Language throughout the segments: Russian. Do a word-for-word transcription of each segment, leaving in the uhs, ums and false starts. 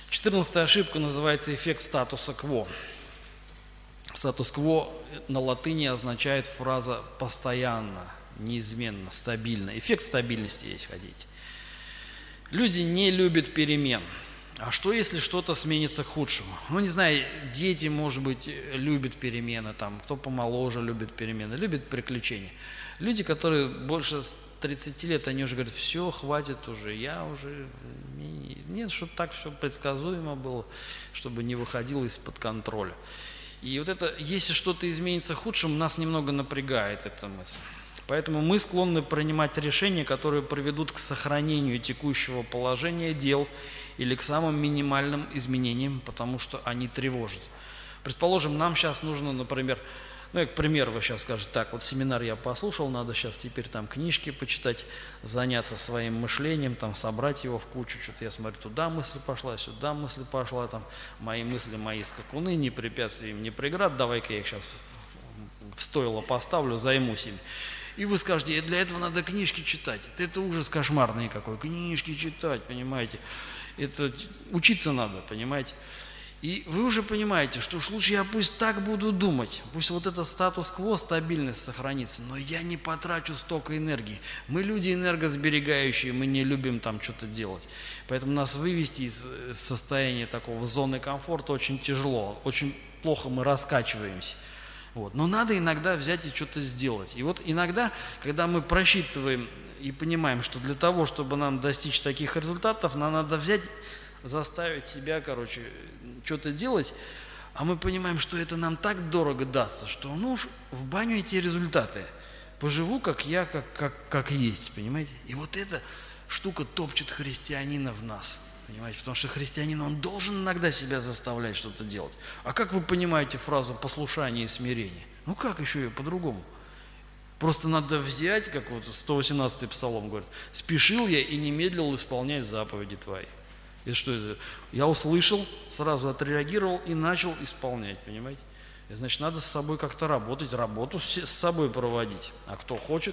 Четырнадцатая ошибка называется эффект статуса кво. Статус-кво на латыни означает фраза «постоянно», «неизменно», «стабильно». Эффект стабильности, если хотите. Люди не любят перемен. А что, если что-то сменится к худшему? Ну, не знаю, дети, может быть, любят перемены, там, кто помоложе любит перемены, любит приключения. Люди, которые больше тридцати лет, они уже говорят: все, хватит уже, я уже... Нет, чтобы так все предсказуемо было, чтобы не выходило из-под контроля. И вот это, если что-то изменится к худшему, нас немного напрягает эта мысль. Поэтому мы склонны принимать решения, которые приведут к сохранению текущего положения дел или к самым минимальным изменениям, потому что они тревожат. Предположим, нам сейчас нужно, например, ну, к примеру, вы сейчас скажете: так, вот семинар я послушал, надо сейчас теперь там книжки почитать, заняться своим мышлением, там, собрать его в кучу, что-то я смотрю, туда мысль пошла, сюда мысль пошла, там, мои мысли, мои скакуны, ни препятствий им, ни преград, давай-ка я их сейчас в стойло поставлю, займусь ими. И вы скажете: для этого надо книжки читать. Это ужас кошмарный какой, книжки читать, понимаете. Это учиться надо, понимаете. И вы уже понимаете, что уж лучше я пусть так буду думать, пусть вот этот статус-кво, стабильность сохранится, но я не потрачу столько энергии. Мы люди энергосберегающие, мы не любим там что-то делать. Поэтому нас вывести из состояния такого зоны комфорта очень тяжело, очень плохо мы раскачиваемся. Вот. Но надо иногда взять и что-то сделать. И вот иногда, когда мы просчитываем и понимаем, что для того, чтобы нам достичь таких результатов, нам надо взять, заставить себя, короче, что-то делать, а мы понимаем, что это нам так дорого дастся, что ну уж в баню эти результаты. Поживу, как я, как, как, как есть, понимаете? И вот эта штука топчет христианина в нас. Понимаете? Потому что христианин, он должен иногда себя заставлять что-то делать. А как вы понимаете фразу «послушание и смирение»? Ну как еще ее по-другому? Просто надо взять, как вот сто восемнадцатый псалом говорит: «Спешил я и не медлил исполнять заповеди твои». Это что это? Я услышал, сразу отреагировал и начал исполнять, понимаете? И, значит, надо с собой как-то работать, работу с собой проводить. А кто хочет?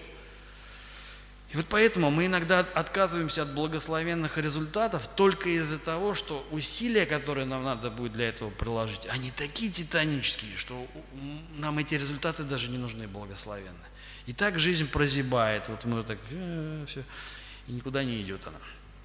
И вот поэтому мы иногда отказываемся от благословенных результатов только из-за того, что усилия, которые нам надо будет для этого приложить, они такие титанические, что нам эти результаты даже не нужны благословенные. И так жизнь прозябает, вот мы так, э, все, и никуда не идет она.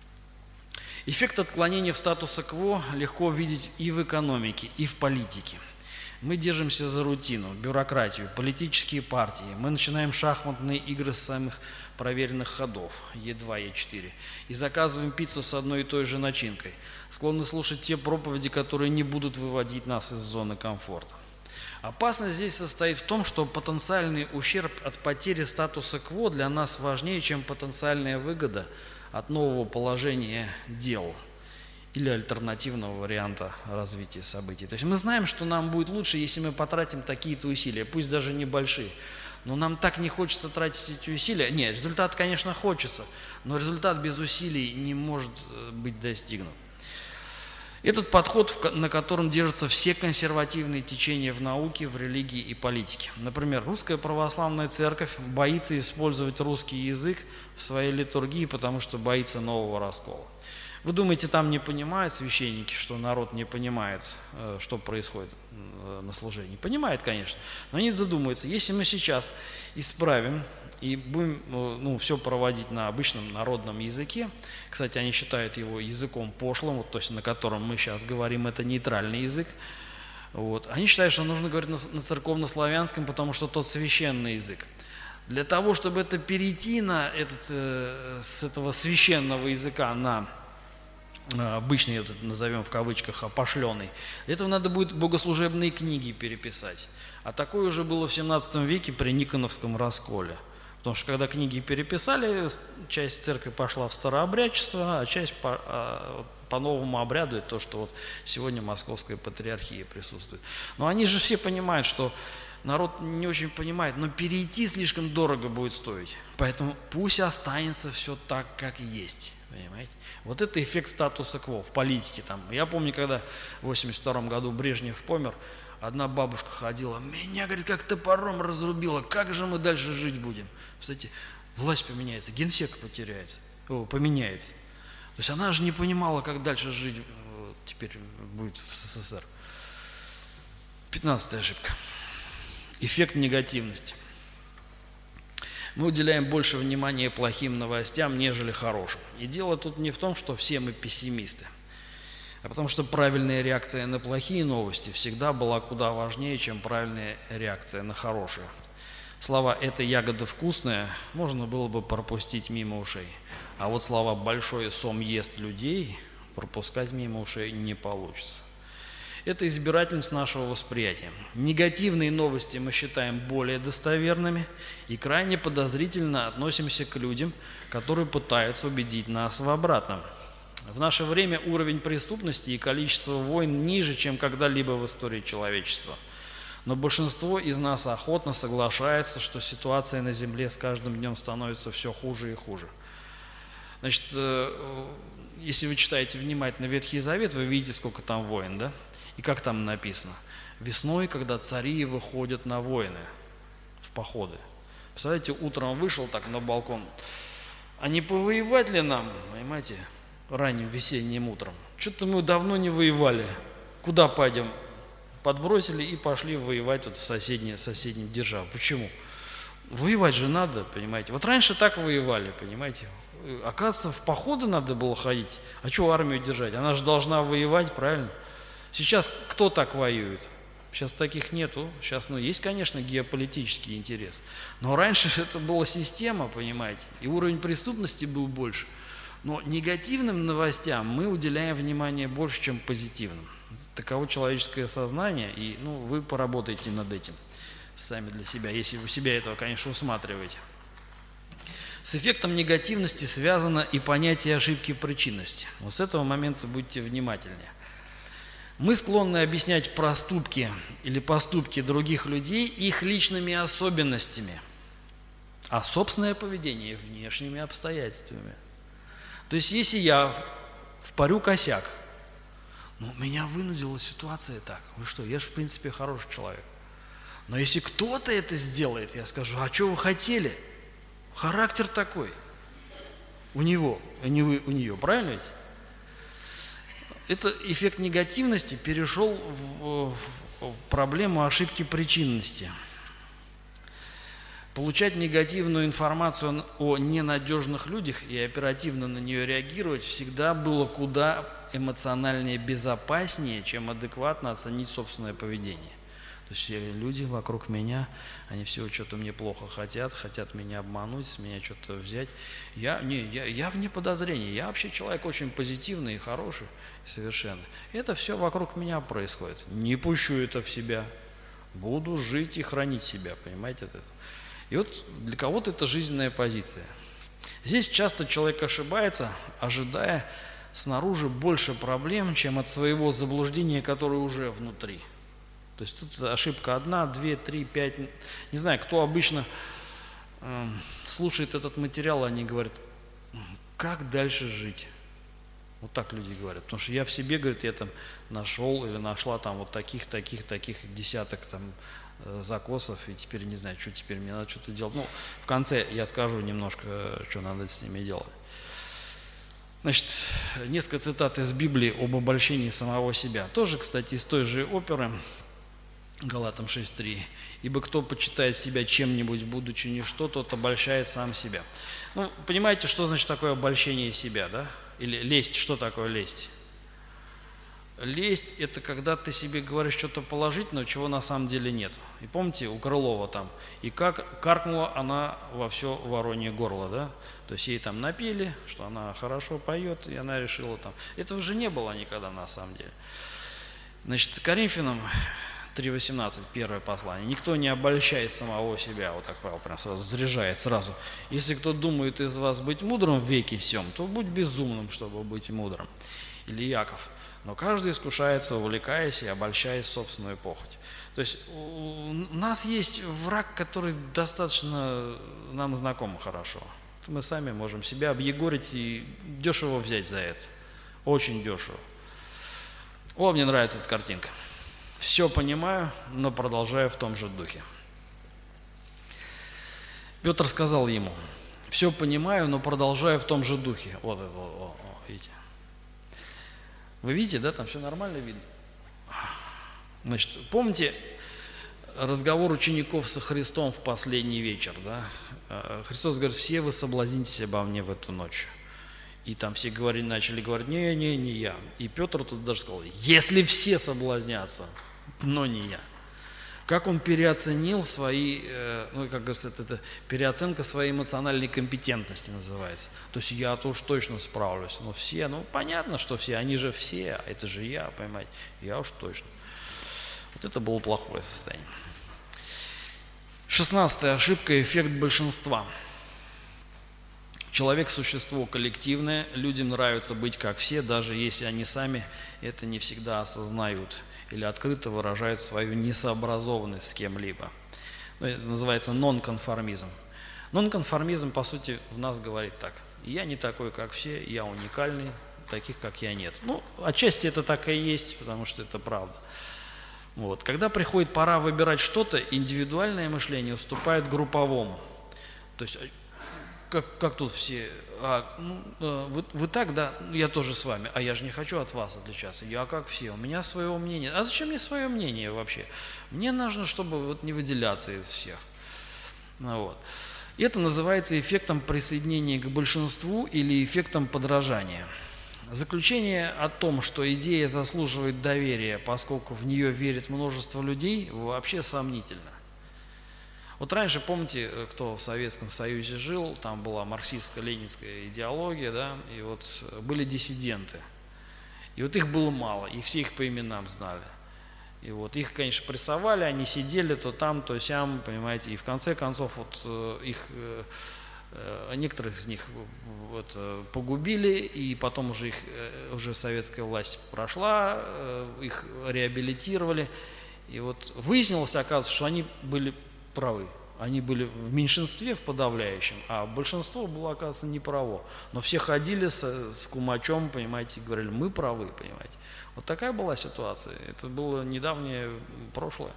Эффект отклонения в статуса кво легко видеть и в экономике, и в политике. Мы держимся за рутину, бюрократию, политические партии. Мы начинаем шахматные игры с самых проверенных ходов, Е два, Е четыре, и заказываем пиццу с одной и той же начинкой. Склонны слушать те проповеди, которые не будут выводить нас из зоны комфорта. Опасность здесь состоит в том, что потенциальный ущерб от потери статуса кво для нас важнее, чем потенциальная выгода от нового положения дел или альтернативного варианта развития событий. То есть мы знаем, что нам будет лучше, если мы потратим такие-то усилия, пусть даже небольшие. Но нам так не хочется тратить эти усилия. Нет, результат, конечно, хочется, но результат без усилий не может быть достигнут. Этот подход, на котором держатся все консервативные течения в науке, в религии и политике. Например, Русская Православная Церковь боится использовать русский язык в своей литургии, потому что боится нового раскола. Вы думаете, там не понимают священники, что народ не понимает, что происходит на служении? Понимает, конечно, но они задумаются: если мы сейчас исправим и будем ну, все проводить на обычном народном языке, кстати, они считают его языком пошлым, вот, то есть на котором мы сейчас говорим, это нейтральный язык, вот. Они считают, что нужно говорить на, на церковнославянском, потому что тот священный язык. Для того, чтобы это перейти на этот, э, с этого священного языка на обычный, вот, назовем в кавычках, опошленный, для этого надо будет богослужебные книги переписать. А такое уже было в семнадцатом веке при Никоновском расколе. Потому что когда книги переписали, часть церкви пошла в старообрядчество, а часть по, по новому обряду, это то, что вот сегодня Московская патриархия присутствует. Но они же все понимают, что народ не очень понимает, но перейти слишком дорого будет стоить. Поэтому пусть останется все так, как есть. Понимаете? Вот это эффект статуса кво в политике. Там. Я помню, когда в восемьдесят втором году Брежнев помер, одна бабушка ходила: меня, говорит, как топором разрубила, как же мы дальше жить будем? Кстати, власть поменяется, генсек потеряется, о, поменяется. То есть она же не понимала, как дальше жить теперь будет в СССР. Пятнадцатая ошибка. Эффект негативности. Мы уделяем больше внимания плохим новостям, нежели хорошим. И дело тут не в том, что все мы пессимисты, а потому что правильная реакция на плохие новости всегда была куда важнее, чем правильная реакция на хорошие. Слова «эта ягода вкусная» можно было бы пропустить мимо ушей. А вот слова «большой сом ест людей» пропускать мимо ушей не получится. Это избирательность нашего восприятия. Негативные новости мы считаем более достоверными и крайне подозрительно относимся к людям, которые пытаются убедить нас в обратном. В наше время уровень преступности и количество войн ниже, чем когда-либо в истории человечества. Но большинство из нас охотно соглашается, что ситуация на Земле с каждым днем становится все хуже и хуже. Значит, если вы читаете внимательно Ветхий Завет, вы видите, сколько там войн, да? И как там написано? Весной, когда цари выходят на войны, в походы. Представляете, утром вышел так на балкон, а не повоевать ли нам, понимаете, ранним весенним утром? Что-то мы давно не воевали. Куда пойдем? Подбросили и пошли воевать вот в соседние, соседним державам. Почему? Воевать же надо, понимаете. Вот раньше так воевали, понимаете. Оказывается, в походы надо было ходить. А что армию держать? Она же должна воевать, правильно? Сейчас кто так воюет? Сейчас таких нету. Сейчас, ну, есть, конечно, геополитический интерес. Но раньше это была система, понимаете, и уровень преступности был больше. Но негативным новостям мы уделяем внимание больше, чем позитивным. Таково человеческое сознание, и, ну, вы поработаете над этим сами для себя, если вы себя этого, конечно, усматриваете. С эффектом негативности связано и понятие ошибки причинности. Вот с этого момента будьте внимательнее. Мы склонны объяснять проступки или поступки других людей их личными особенностями, а собственное поведение внешними обстоятельствами. То есть, если я впарю косяк, ну, меня вынудила ситуация так. Вы что, я же, в принципе, хороший человек. Но если кто-то это сделает, я скажу, а что вы хотели? Характер такой у него, а не вы у нее, правильно ведь? Это эффект негативности перешел в, в проблему ошибки причинности. Получать негативную информацию о ненадежных людях и оперативно на нее реагировать всегда было куда эмоциональнее безопаснее, чем адекватно оценить собственное поведение. То есть люди вокруг меня, они все что-то мне плохо хотят, хотят меня обмануть, с меня что-то взять. Я, не, я, я вне подозрений, я вообще человек очень позитивный и хороший, совершенно. Это все вокруг меня происходит. Не пущу это в себя, буду жить и хранить себя, понимаете это? И вот для кого-то это жизненная позиция. Здесь часто человек ошибается, ожидая снаружи больше проблем, чем от своего заблуждения, которое уже внутри. То есть тут ошибка одна, две, три, пять. Не знаю, кто обычно э, слушает этот материал, они говорят, как дальше жить? Вот так люди говорят. Потому что я в себе, говорит, я там нашел или нашла там вот таких, таких, таких десяток там э, закосов, и теперь не знаю, что теперь мне надо что-то делать. Ну, в конце я скажу немножко, что надо с ними делать. Значит, несколько цитат из Библии об обольщении самого себя. Тоже, кстати, из той же оперы. Галатам шесть три. «Ибо кто почитает себя чем-нибудь, будучи ничто, тот обольщает сам себя». Ну, понимаете, что значит такое обольщение себя, да? Или лесть, что такое лесть? Лесть – это когда ты себе говоришь что-то положительное, чего на самом деле нет. И помните, у Крылова там, и как каркнула она во все воронье горло, да? То есть ей там напели, что она хорошо поет, и она решила там. Этого же не было никогда на самом деле. Значит, Коринфянам три восемнадцать, первое послание. «Никто не обольщает самого себя», вот так Павел прям сразу заряжает сразу. «Если кто думает из вас быть мудрым в веке сем, то будь безумным, чтобы быть мудрым». Или Яков. «Но каждый искушается, увлекаясь и обольщаясь собственную похоть». То есть у нас есть враг, который достаточно нам знаком хорошо. Мы сами можем себя объегорить и дешево взять за это. Очень дешево. О, мне нравится эта картинка. Все понимаю, но продолжаю в том же духе. Петр сказал ему, все понимаю, но продолжаю в том же духе. Вот это, вот, вот, видите. Вы видите, да, там все нормально видно? Значит, помните разговор учеников со Христом в последний вечер, да? Христос говорит: все вы соблазнитесь обо мне в эту ночь. И там все говорили, начали говорить: не, не, не я. И Петр тут даже сказал: если все соблазнятся, но не я. Как он переоценил свои, ну, как говорится, это, это переоценка своей эмоциональной компетентности называется. То есть я-то уж точно справлюсь, но все, ну понятно, что все, они же все, а это же я, понимаете, я уж точно. Вот это было плохое состояние. Шестнадцатая ошибка – эффект большинства. Человек – существо коллективное, людям нравится быть как все, даже если они сами это не всегда осознают или открыто выражают свою несообразованность с кем-либо. Ну, это называется нонконформизм. Нонконформизм, по сути, в нас говорит так: я не такой, как все, я уникальный, таких, как я, нет. Ну, отчасти это так и есть, потому что это правда. Вот. Когда приходит пора выбирать что-то, индивидуальное мышление уступает групповому. То есть, как, как тут все, а, ну, вы, вы так, да, я тоже с вами, а я же не хочу от вас отличаться, я как все, у меня своего мнения. А зачем мне свое мнение вообще? Мне нужно, чтобы вот не выделяться из всех. Ну, вот. И это называется эффектом присоединения к большинству или эффектом подражания. Заключение о том, что идея заслуживает доверия, поскольку в нее верит множество людей, вообще сомнительно. Вот раньше, помните, кто в Советском Союзе жил, там была марксистско-ленинская идеология, да, и вот были диссиденты. И вот их было мало, их все их по именам знали. И вот их, конечно, прессовали, они сидели то там, то сям, понимаете, и в конце концов вот их... Некоторых из них вот, погубили, и потом уже их уже советская власть прошла, их реабилитировали. И вот выяснилось, оказывается, что они были правы. Они были в меньшинстве, в подавляющем, а большинство было, оказывается, неправо. Но все ходили с, с кумачом, понимаете, и говорили: мы правы, понимаете. Вот такая была ситуация. Это было недавнее прошлое.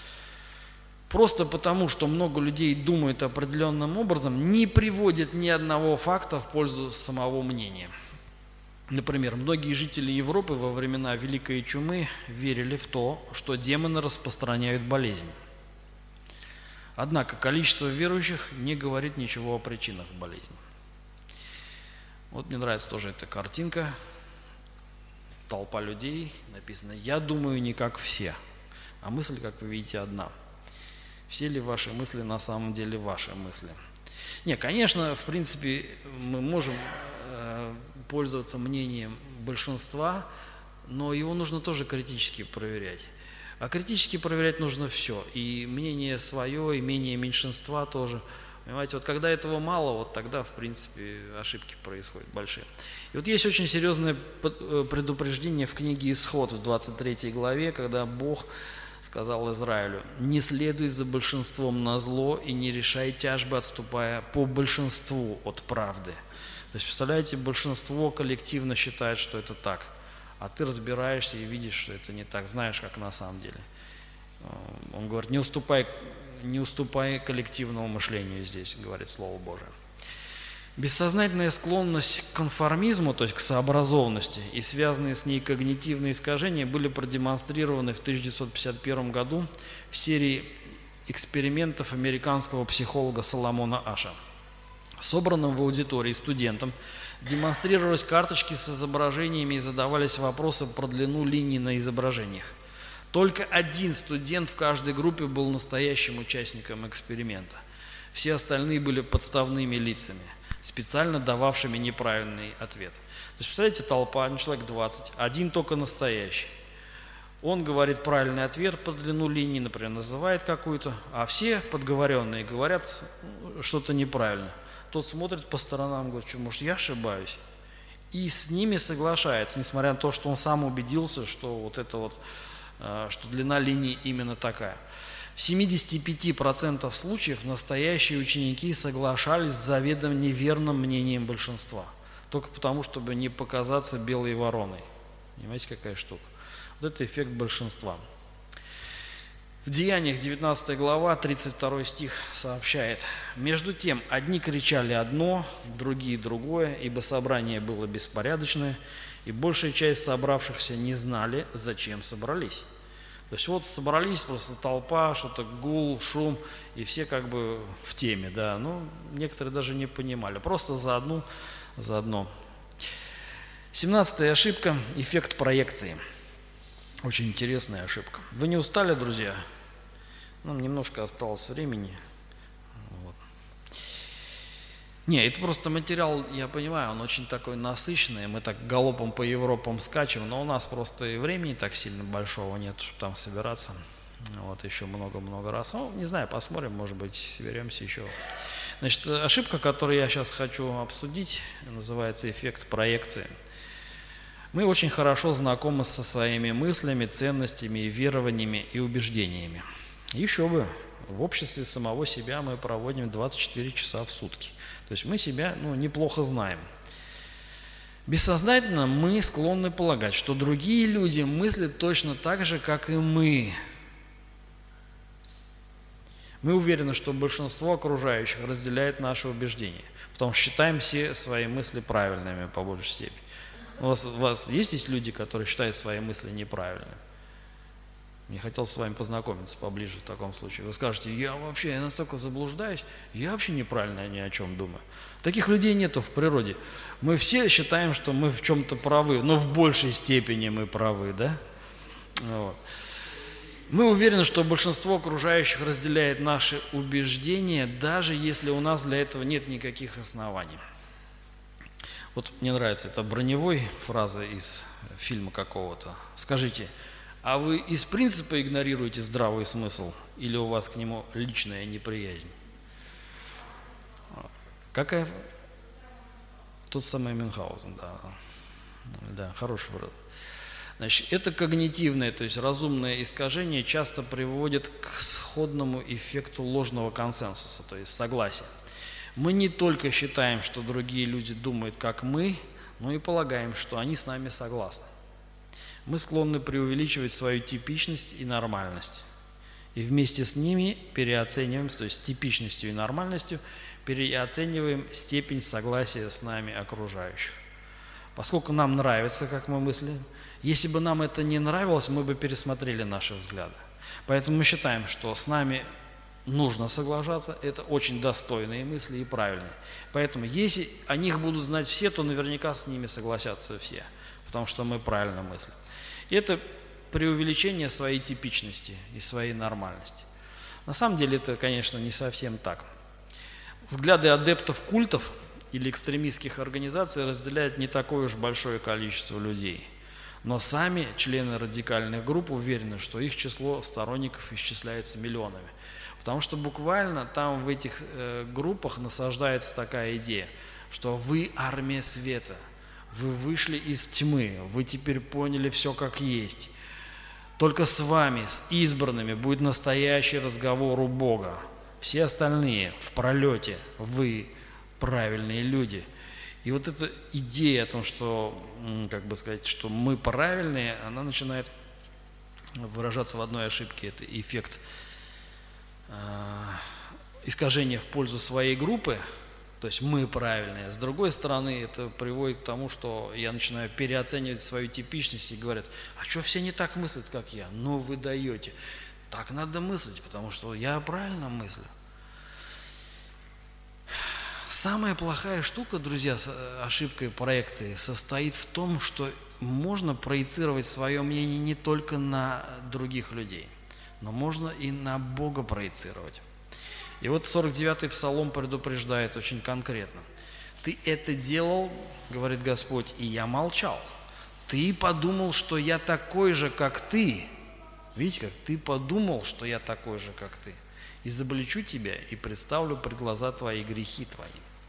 Просто потому, что много людей думают определенным образом, не приводит ни одного факта в пользу самого мнения. Например, многие жители Европы во времена Великой Чумы верили в то, что демоны распространяют болезнь. Однако количество верующих не говорит ничего о причинах болезни. Вот мне нравится тоже эта картинка. Толпа людей, написано: я думаю не как все, а мысль, как вы видите, одна. Все ли ваши мысли на самом деле ваши мысли? Не, конечно, в принципе, мы можем э, пользоваться мнением большинства, но его нужно тоже критически проверять. А критически проверять нужно все, и мнение свое, и мнение меньшинства тоже. Понимаете, вот когда этого мало, вот тогда, в принципе, ошибки происходят большие. И вот есть очень серьезное предупреждение в книге «Исход» в двадцать третьей главе, когда Бог сказал Израилю: не следуй за большинством назло и не решай тяжбы, отступая по большинству от правды. То есть, представляете, большинство коллективно считает, что это так, а ты разбираешься и видишь, что это не так, знаешь, как на самом деле. Он говорит: не уступай, не уступай коллективному мышлению здесь, говорит Слово Божие. Бессознательная склонность к конформизму, то есть к сообразованности, и связанные с ней когнитивные искажения были продемонстрированы в тысяча девятьсот пятьдесят первом году в серии экспериментов американского психолога Соломона Аша. Собранным в аудитории студентам демонстрировались карточки с изображениями и задавались вопросы про длину линий на изображениях. Только один студент в каждой группе был настоящим участником эксперимента. Все остальные были подставными лицами, специально дававшими неправильный ответ. То есть, представляете, толпа, ну, человек двадцать, один только настоящий. Он говорит правильный ответ по длину линии, например, называет какую-то, а все подговоренные говорят что-то неправильно. Тот смотрит по сторонам, говорит: что, может, я ошибаюсь? И с ними соглашается, несмотря на то, что он сам убедился, что вот это вот, что длина линии именно такая. В семидесяти пяти процентах случаев настоящие ученики соглашались с заведомо неверным мнением большинства, только потому, чтобы не показаться белой вороной. Понимаете, какая штука? Вот это эффект большинства. В Деяниях девятнадцатая глава, тридцать второй стих сообщает: «Между тем, одни кричали одно, другие другое, ибо собрание было беспорядочное, И большая часть собравшихся не знали, зачем собрались. То есть вот собрались, просто толпа, что-то гул, шум, и все как бы в теме, да. Ну, некоторые даже не понимали, просто заодно, заодно. Семнадцатая ошибка – эффект проекции. Очень интересная ошибка. Вы не устали, друзья? Нам немножко осталось времени. Вот. Не, это просто материал, я понимаю, он очень такой насыщенный. Мы так галопом по Европам скачем, но у нас просто и времени так сильно большого нет, чтобы там собираться. Вот еще много-много раз. Ну, не знаю, посмотрим, может быть, соберемся еще. Значит, ошибка, которую я сейчас хочу обсудить, называется эффект проекции. Мы очень хорошо знакомы со своими мыслями, ценностями, верованиями и убеждениями. Еще бы, в обществе самого себя мы проводим двадцать четыре часа в сутки. То есть мы себя ну, неплохо знаем. Бессознательно мы склонны полагать, что другие люди мыслят точно так же, как и мы. Мы уверены, что большинство окружающих разделяет наши убеждения, потому что считаем все свои мысли правильными по большей степени. У вас, у вас есть здесь люди, которые считают свои мысли неправильными? Мне хотелось с вами познакомиться поближе в таком случае. Вы скажете, я вообще я настолько заблуждаюсь, я вообще неправильно ни о чем думаю. Таких людей нету в природе. Мы все считаем, что мы в чем-то правы, но в большей степени мы правы, да? Вот. Мы уверены, что большинство окружающих разделяет наши убеждения, даже если у нас для этого нет никаких оснований. Вот мне нравится, это Броневой, фраза из фильма какого-то. Скажите, а вы из принципа игнорируете здравый смысл или у вас к нему личная неприязнь? Какая? Тот самый Мюнхгаузен, да. Да, хороший фраза. Значит, это когнитивное, то есть разумное искажение часто приводит к сходному эффекту ложного консенсуса, то есть согласия. Мы не только считаем, что другие люди думают, как мы, но и полагаем, что они с нами согласны. Мы склонны преувеличивать свою типичность и нормальность. И вместе с ними переоцениваем, то есть типичностью и нормальностью, переоцениваем степень согласия с нами окружающих. Поскольку нам нравится, как мы мыслим, если бы нам это не нравилось, мы бы пересмотрели наши взгляды. Поэтому мы считаем, что с нами нужно соглашаться, это очень достойные мысли и правильные. Поэтому если о них будут знать все, то наверняка с ними согласятся все, потому что мы правильно мыслим. И это преувеличение своей типичности и своей нормальности. На самом деле это, конечно, не совсем так. Взгляды адептов культов или экстремистских организаций разделяют не такое уж большое количество людей. Но сами члены радикальных групп уверены, что их число сторонников исчисляется миллионами. Потому что буквально там в этих э, группах насаждается такая идея, что вы армия света, вы вышли из тьмы, вы теперь поняли все как есть. Только с вами, с избранными, будет настоящий разговор у Бога. Все остальные в пролете, вы правильные люди. И вот эта идея о том, что, как бы сказать, что мы правильные, она начинает выражаться в одной ошибке. Это эффект э, искажения в пользу своей группы, то есть мы правильные. С другой стороны, это приводит к тому, что я начинаю переоценивать свою типичность и говорят, а что все не так мыслят, как я? Ну вы даете. Так надо мыслить, потому что я правильно мыслю. Самая плохая штука, друзья, с ошибкой проекции состоит в том, что можно проецировать свое мнение не только на других людей, но можно и на Бога проецировать. И вот сорок девятый псалом предупреждает очень конкретно. Ты это делал, говорит Господь, и я молчал. Ты подумал, что я такой же, как ты. Видите, как ты подумал, что я такой же, как ты. Изобличу тебя и представлю пред глаза твои грехи твои.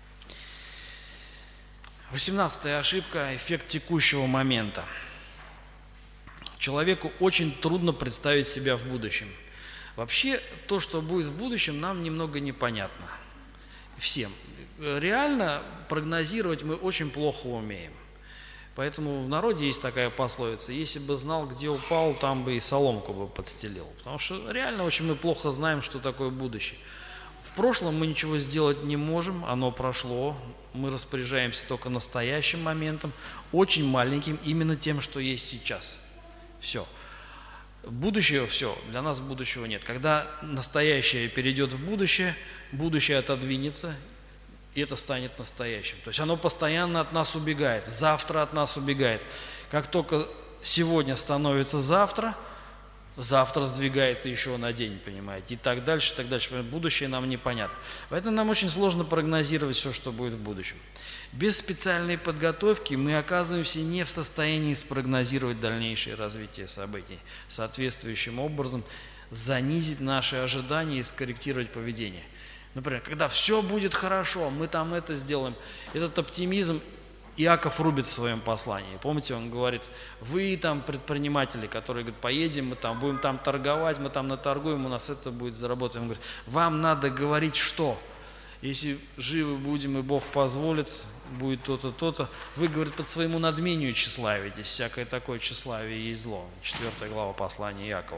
Восемнадцатая ошибка – эффект текущего момента. Человеку очень трудно представить себя в будущем. Вообще, то, что будет в будущем, нам немного непонятно. Всем. Реально прогнозировать мы очень плохо умеем. Поэтому в народе есть такая пословица: если бы знал, где упал, там бы и соломку бы подстелил. Потому что реально очень мы плохо знаем, что такое будущее. В прошлом мы ничего сделать не можем, оно прошло, мы распоряжаемся только настоящим моментом, очень маленьким, именно тем, что есть сейчас. Все. Будущее, все, для нас будущего нет. Когда настоящее перейдет в будущее, будущее отодвинется, и это станет настоящим. То есть оно постоянно от нас убегает, завтра от нас убегает. Как только сегодня становится завтра, завтра сдвигается еще на день, понимаете, и так дальше, и так дальше. Будущее нам непонятно. Поэтому нам очень сложно прогнозировать все, что будет в будущем. Без специальной подготовки мы оказываемся не в состоянии спрогнозировать дальнейшее развитие событий, соответствующим образом занизить наши ожидания и скорректировать поведение. Например, когда все будет хорошо, мы там это сделаем, этот оптимизм Иаков рубит в своем послании. Помните, он говорит, вы там предприниматели, которые говорят, поедем, мы там будем там торговать, мы там наторгуем, у нас это будет заработать. Он говорит, вам надо говорить что? Если живы будем и Бог позволит, будет то-то, то-то. Вы, говорит, под своему надмению тщеславитесь, всякое такое тщеславие есть зло. Четвертая глава послания Иакова.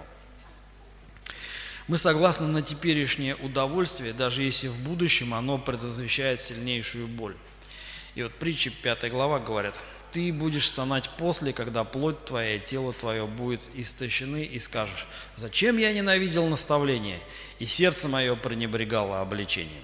Мы согласны на теперешнее удовольствие, даже если в будущем оно предвозвещает сильнейшую боль. И вот притчи пятая глава говорят, ты будешь стонать после, когда плоть твоя и тело твое будет истощены, и скажешь, зачем я ненавидел наставление, и сердце мое пренебрегало обличением.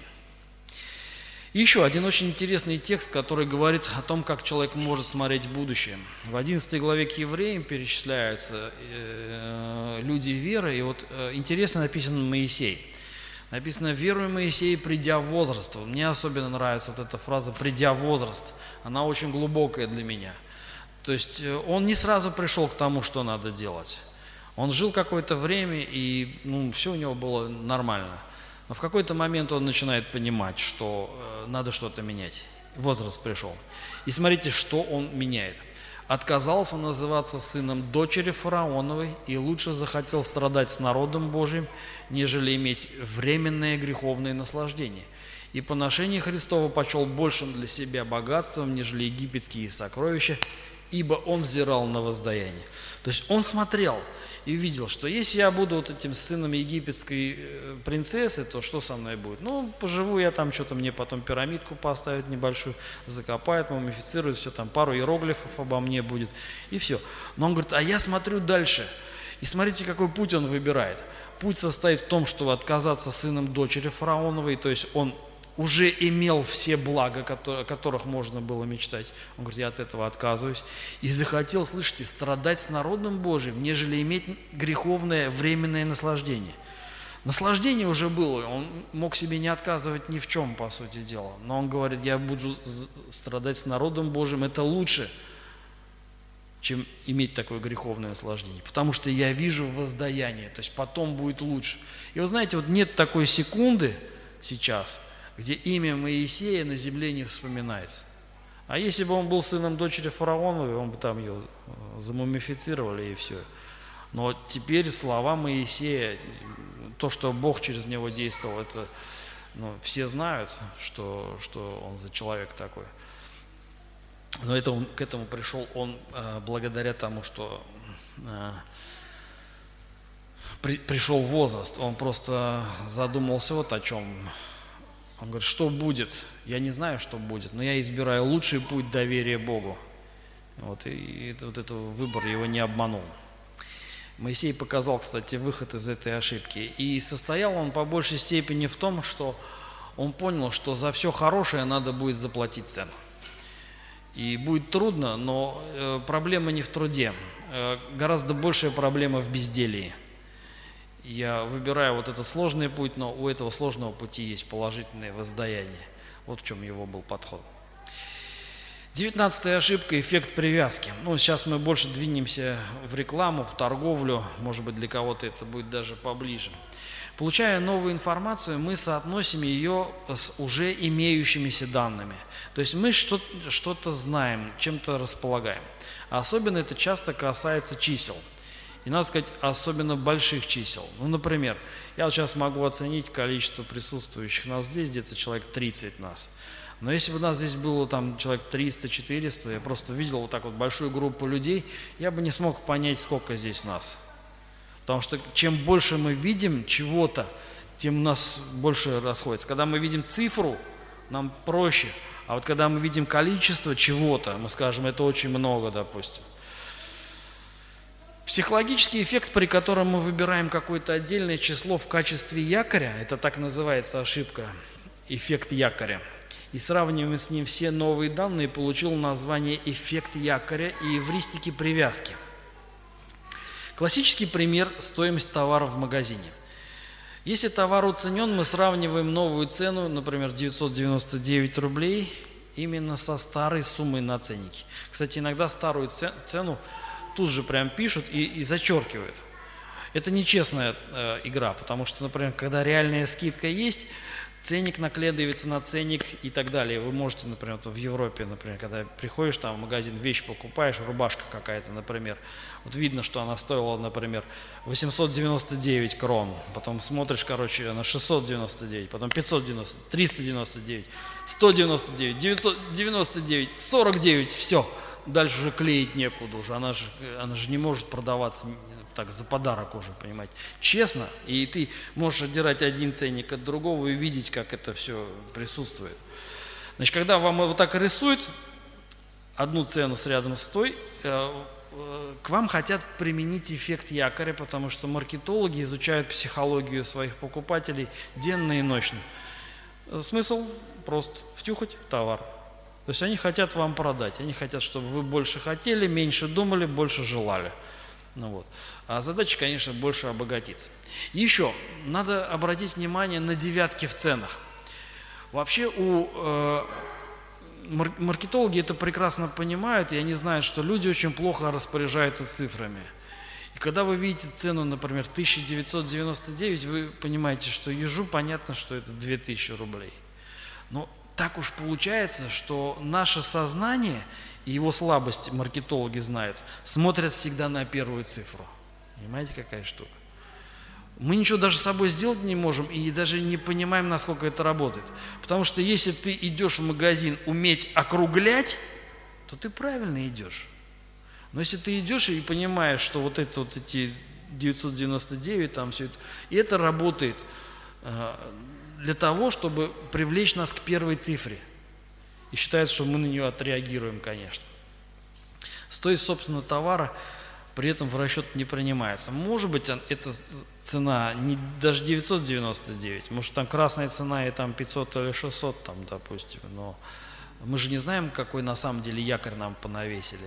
И еще один очень интересный текст, который говорит о том, как человек может смотреть в будущее. В одиннадцатой главе к евреям перечисляются э, люди веры, и вот э, интересно написано Моисей. Написано, веруя Моисей, придя в возраст. Мне особенно нравится вот эта фраза «придя в возраст». Она очень глубокая для меня. То есть он не сразу пришел к тому, что надо делать. Он жил какое-то время, и ну, все у него было нормально. Но в какой-то момент он начинает понимать, что э, надо что-то менять. Возраст пришел. И смотрите, что он меняет. Отказался называться сыном дочери фараоновой и лучше захотел страдать с народом Божьим, нежели иметь временное греховное наслаждение. И поношение Христово почел большим для себя богатством, нежели египетские сокровища, ибо он взирал на воздаяние. То есть он смотрел и видел, что если я буду вот этим сыном египетской принцессы, то что со мной будет? Ну, поживу я там, что-то мне потом пирамидку поставят небольшую, закопают, мумифицируют, все там, пару иероглифов обо мне будет, и все. Но он говорит, а я смотрю дальше, и смотрите, какой путь он выбирает. Путь состоит в том, чтобы отказаться сыном дочери фараоновой, то есть он уже имел все блага, о которых можно было мечтать. Он говорит, я от этого отказываюсь. И захотел, слышите, страдать с народом Божьим, нежели иметь греховное временное наслаждение. Наслаждение уже было, он мог себе не отказывать ни в чем, по сути дела. Но он говорит, я буду страдать с народом Божьим, это лучше, чем иметь такое греховное наслаждение. Потому что я вижу воздаяние, то есть потом будет лучше. И вы знаете, вот нет такой секунды сейчас, где имя Моисея на земле не вспоминается. А если бы он был сыном дочери фараоновой, он бы там ее замумифицировали и все. Но теперь слова Моисея, то, что Бог через него действовал, это ну, все знают, что, что он за человек такой. Но это он, к этому пришел он э, благодаря тому, что э, при, пришел возраст. Он просто задумался вот о чем. Он говорит, что будет? Я не знаю, что будет, но я избираю лучший путь доверия Богу. Вот, и, и вот этот выбор его не обманул. Моисей показал, кстати, выход из этой ошибки. И состоял он по большей степени в том, что он понял, что за все хорошее надо будет заплатить цену. И будет трудно, но э, проблема не в труде. Э, гораздо большая проблема в безделии. Я выбираю вот этот сложный путь, но у этого сложного пути есть положительное воздаяние. Вот в чем его был подход. Девятнадцатая ошибка – эффект привязки. Ну, сейчас мы больше двинемся в рекламу, в торговлю, может быть, для кого-то это будет даже поближе. Получая новую информацию, мы соотносим ее с уже имеющимися данными. То есть мы что-то, что-то знаем, чем-то располагаем. А особенно это часто касается чисел. И надо сказать, особенно больших чисел. Ну, например, я вот сейчас могу оценить количество присутствующих нас здесь, где-то человек тридцать нас. Но если бы нас здесь было там человек триста-четыреста, я просто видел вот так вот большую группу людей, я бы не смог понять, сколько здесь нас. Потому что чем больше мы видим чего-то, тем у нас больше расходится. Когда мы видим цифру, нам проще. А вот когда мы видим количество чего-то, мы скажем, это очень много, допустим. Психологический эффект, при котором мы выбираем какое-то отдельное число в качестве якоря, это так называется ошибка, эффект якоря, и сравниваем с ним все новые данные, получил название эффект якоря и эвристики привязки. Классический пример – стоимость товара в магазине. Если товар уценен, мы сравниваем новую цену, например, девятьсот девяносто девять рублей, именно со старой суммой на ценнике. Кстати, иногда старую цену тут же прям пишут и, и зачеркивают. Это нечестная э, игра, потому что, например, когда реальная скидка есть, ценник наклеивается на ценник и так далее. Вы можете, например, в Европе, например, когда приходишь там в магазин, вещь покупаешь, рубашка какая-то, например, вот видно, что она стоила, например, восемьсот девяносто девять крон, потом смотришь, короче, на шестьсот девяносто девять, потом пятьсот девяносто, триста девяносто девять, сто девяносто девять, девятьсот девяносто девять, сорок девять, все. Дальше уже клеить некуда уже, она же, она же не может продаваться так за подарок уже, понимаете. Честно, и ты можешь отдирать один ценник от другого и видеть, как это все присутствует. Значит, когда вам вот так рисуют одну цену с рядом с той, к вам хотят применить эффект якоря, потому что маркетологи изучают психологию своих покупателей денно и ночно. Смысл просто втюхать товар. То есть они хотят вам продать, они хотят, чтобы вы больше хотели, меньше думали, больше желали. Ну вот. А задача, конечно, больше обогатиться. Еще надо обратить внимание на девятки в ценах. Вообще у э, маркетологи это прекрасно понимают, и они знают, что люди очень плохо распоряжаются цифрами. И когда вы видите цену, например, тысяча девятьсот девяносто девять, вы понимаете, что ежу понятно, что это две тысячи рублей. Но так уж получается, что наше сознание и его слабость, маркетологи знают, смотрят всегда на первую цифру. Понимаете, какая штука? Мы ничего даже с собой сделать не можем и даже не понимаем, насколько это работает. Потому что если ты идешь в магазин уметь округлять, то ты правильно идешь. Но если ты идешь и понимаешь, что вот это вот эти девятьсот девяносто девять, там все это, и это работает э, для того, чтобы привлечь нас к первой цифре. И считается, что мы на нее отреагируем, конечно. Стоимость собственного товара при этом в расчет не принимается. Может быть, эта цена не даже девятьсот девяносто девять, может там красная цена и там пятьсот или шестьсот, там, допустим, но мы же не знаем, какой на самом деле якорь нам понавесили.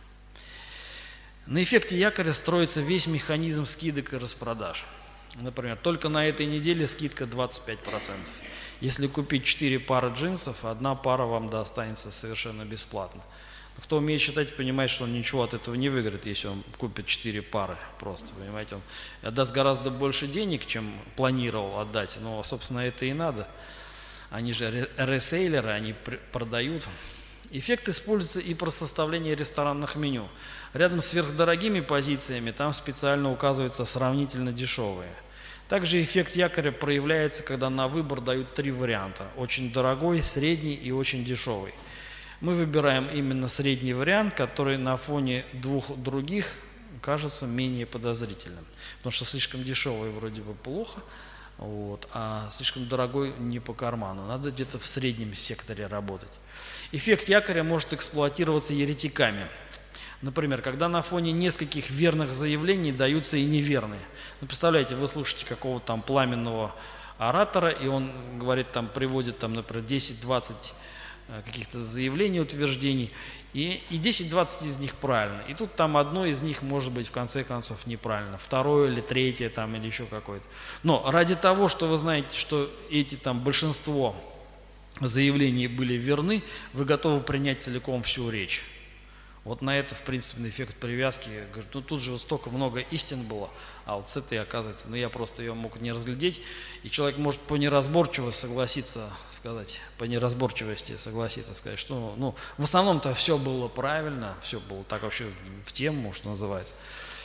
На эффекте якоря строится весь механизм скидок и распродаж. Например, только на этой неделе скидка двадцать пять процентов. Если купить четыре пары джинсов, одна пара вам достанется совершенно бесплатно. Кто умеет считать, понимает, что он ничего от этого не выиграет, если он купит четыре пары просто, понимаете. Он отдаст гораздо больше денег, чем планировал отдать, но, собственно, это и надо. Они же ресейлеры, они продают. Эффект используется и при составлении ресторанных меню. Рядом с сверхдорогими позициями там специально указываются сравнительно дешевые. Также эффект якоря проявляется, когда на выбор дают три варианта – очень дорогой, средний и очень дешевый. Мы выбираем именно средний вариант, который на фоне двух других кажется менее подозрительным. Потому что слишком дешевый вроде бы плохо, вот, а слишком дорогой не по карману. Надо где-то в среднем секторе работать. Эффект якоря может эксплуатироваться еретиками. Например, когда на фоне нескольких верных заявлений даются и неверные. Ну, представляете, вы слушаете какого-то там пламенного оратора, и он говорит, там, приводит, там, например, десять-двадцать каких-то заявлений, утверждений, и, и десять-двадцать из них правильно. И тут там одно из них может быть в конце концов неправильно, второе или третье там, или еще какое-то. Но ради того, что вы знаете, что эти там большинство заявлений были верны, вы готовы принять целиком всю речь. Вот на это, в принципе, на эффект привязки, ну тут же вот столько много истин было, а вот с этой, оказывается, ну я просто ее мог не разглядеть, и человек может по неразборчивости согласиться сказать, по неразборчивости согласиться сказать, что, ну, в основном-то все было правильно, все было так вообще в тему, что называется.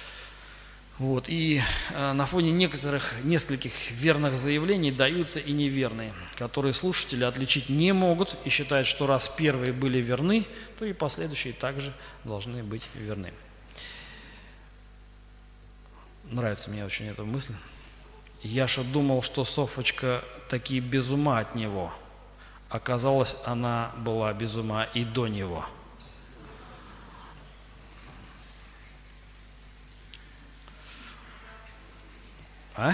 Вот, и э, на фоне некоторых, нескольких верных заявлений даются и неверные, которые слушатели отличить не могут и считают, что раз первые были верны, то и последующие также должны быть верны. Нравится мне очень эта мысль. Яша думал, что Софочка таки без ума от него. Оказалось, она была без ума и до него. А?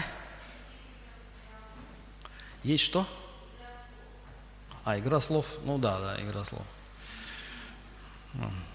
Есть что? А, игра слов? Ну да, да, игра слов.